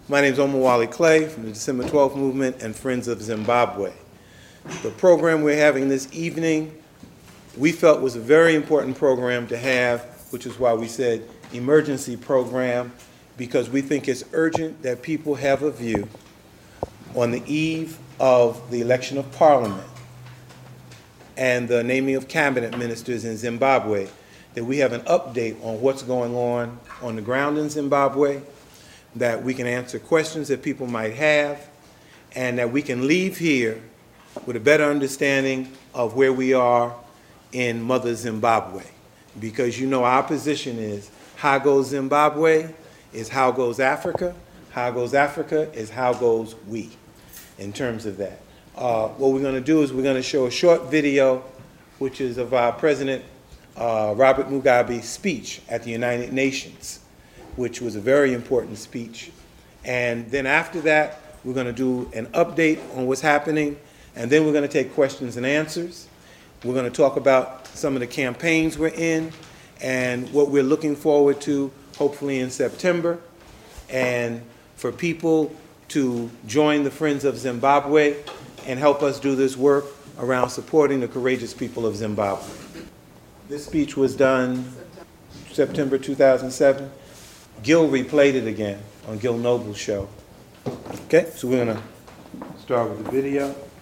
My name is Omowale Clay from the December 12th Movement and Friends of Zimbabwe. The program we're having this evening, we felt was a very important program to have, which is why we said emergency program, because we think it's urgent that people have a view on the eve of the election of Parliament and the naming of cabinet ministers in Zimbabwe, that we have an update on what's going on the ground in Zimbabwe, that we can answer questions that people might have, and that we can leave here with a better understanding of where we are in Mother Zimbabwe. Because you know our position is, how goes Zimbabwe is how goes Africa. How goes Africa is how goes we, in terms of that. What we're going to do is we're going to show a short video, which is of our President Robert Mugabe's speech at the United Nations, which was a very important speech. And then after that, we're going to do an update on what's happening, and then we're going to take questions and answers. We're going to talk about some of the campaigns we're in and what we're looking forward to, hopefully in September, and for people to join the Friends of Zimbabwe and help us do this work around supporting the courageous people of Zimbabwe. This speech was done September 2007. Gil replayed it again on Gil Noble's show. Okay, so we're going to start with the video.